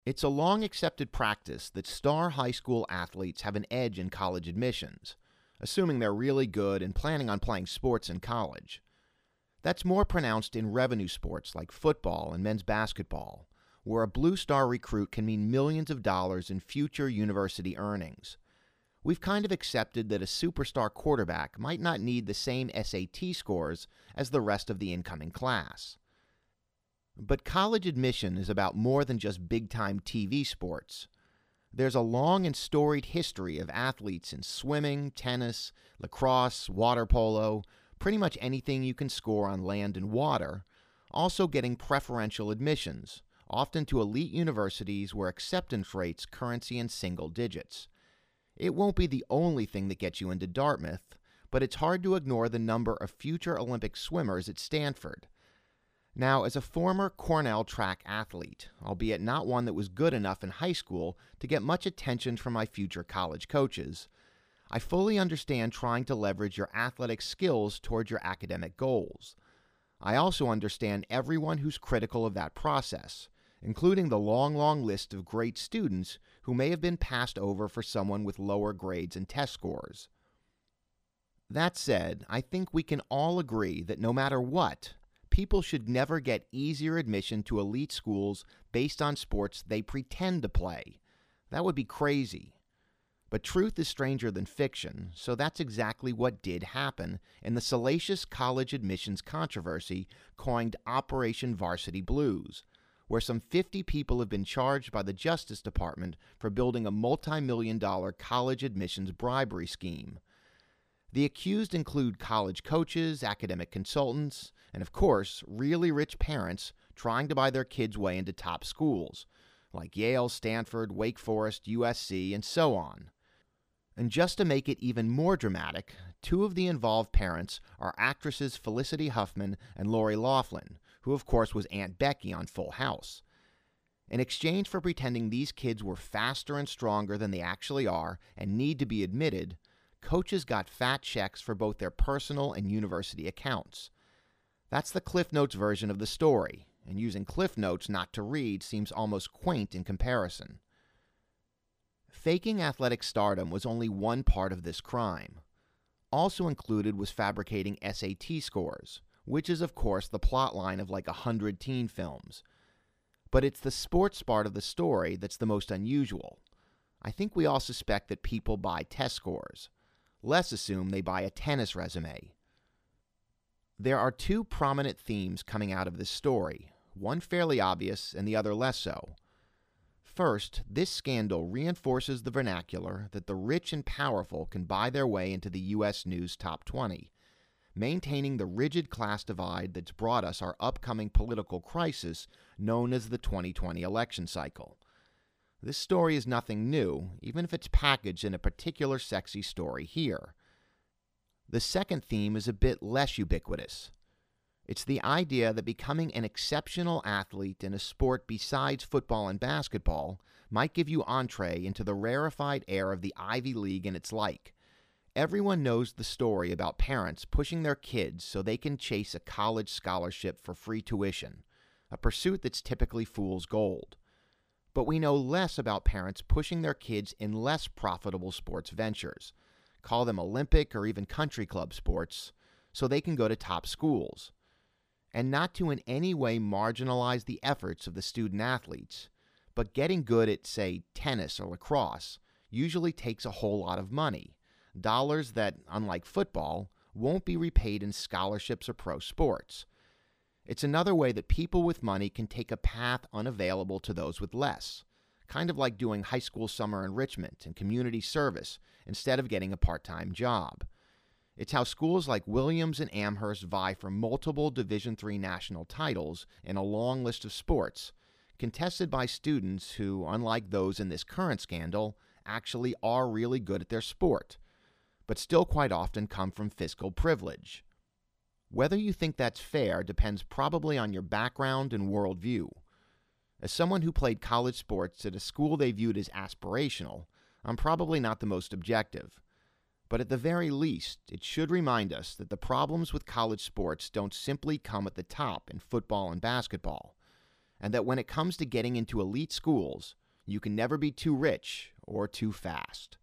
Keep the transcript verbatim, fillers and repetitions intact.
It's a long accepted practice that star high school athletes have an edge in college admissions, assuming they're really good and planning on playing sports in college. That's more pronounced in revenue sports like football and men's basketball, where a blue star recruit can mean millions of dollars in future university earnings. We've kind of accepted that a superstar quarterback might not need the same S A T scores as the rest of the incoming class. But college admission is about more than just big-time T V sports. There's a long and storied history of athletes in swimming, tennis, lacrosse, water polo, pretty much anything you can score on land and water, also getting preferential admissions, often to elite universities where acceptance rates currency in single digits. It won't be the only thing that gets you into Dartmouth, but it's hard to ignore the number of future Olympic swimmers at Stanford. Now, as a former Cornell track athlete, albeit not one that was good enough in high school to get much attention from my future college coaches, I fully understand trying to leverage your athletic skills toward your academic goals. I also understand everyone who's critical of that process, including the long, long list of great students who may have been passed over for someone with lower grades and test scores. That said, I think we can all agree that no matter what, people should never get easier admission to elite schools based on sports they pretend to play. That would be crazy. But truth is stranger than fiction, so that's exactly what did happen in the salacious college admissions controversy coined Operation Varsity Blues, where some fifty people have been charged by the Justice Department for building a multi-million dollar college admissions bribery scheme. The accused include college coaches, academic consultants, and of course, really rich parents trying to buy their kids' way into top schools, like Yale, Stanford, Wake Forest, U S C, and so on. And just to make it even more dramatic, two of the involved parents are actresses Felicity Huffman and Lori Loughlin, who of course was Aunt Becky on Full House. In exchange for pretending these kids were faster and stronger than they actually are and need to be admitted, coaches got fat checks for both their personal and university accounts. That's the Cliff Notes version of the story, and using Cliff Notes not to read seems almost quaint in comparison. Faking athletic stardom was only one part of this crime. Also included was fabricating S A T scores, which is of course the plot line of like a hundred teen films. But it's the sports part of the story that's the most unusual. I think we all suspect that people buy test scores. Less assume they buy a tennis resume. There are two prominent themes coming out of this story, one fairly obvious and the other less so. First, this scandal reinforces the vernacular that the rich and powerful can buy their way into the U S News Top twenty, maintaining the rigid class divide that's brought us our upcoming political crisis known as the twenty twenty election cycle. This story is nothing new, even if it's packaged in a particular sexy story here. The second theme is a bit less ubiquitous. It's the idea that becoming an exceptional athlete in a sport besides football and basketball might give you entree into the rarefied air of the Ivy League and its like. Everyone knows the story about parents pushing their kids so they can chase a college scholarship for free tuition, a pursuit that's typically fool's gold. But we know less about parents pushing their kids in less profitable sports ventures, call them Olympic or even country club sports, so they can go to top schools. And not to in any way marginalize the efforts of the student athletes, but getting good at, say, tennis or lacrosse usually takes a whole lot of money, dollars that, unlike football, won't be repaid in scholarships or pro sports. It's another way that people with money can take a path unavailable to those with less, kind of like doing high school summer enrichment and community service instead of getting a part-time job. It's how schools like Williams and Amherst vie for multiple Division three national titles in a long list of sports, contested by students who, unlike those in this current scandal, actually are really good at their sport, but still quite often come from fiscal privilege. Whether you think that's fair depends probably on your background and worldview. As someone who played college sports at a school they viewed as aspirational, I'm probably not the most objective. But at the very least, it should remind us that the problems with college sports don't simply come at the top in football and basketball. and that when it comes to getting into elite schools, you can never be too rich or too fast.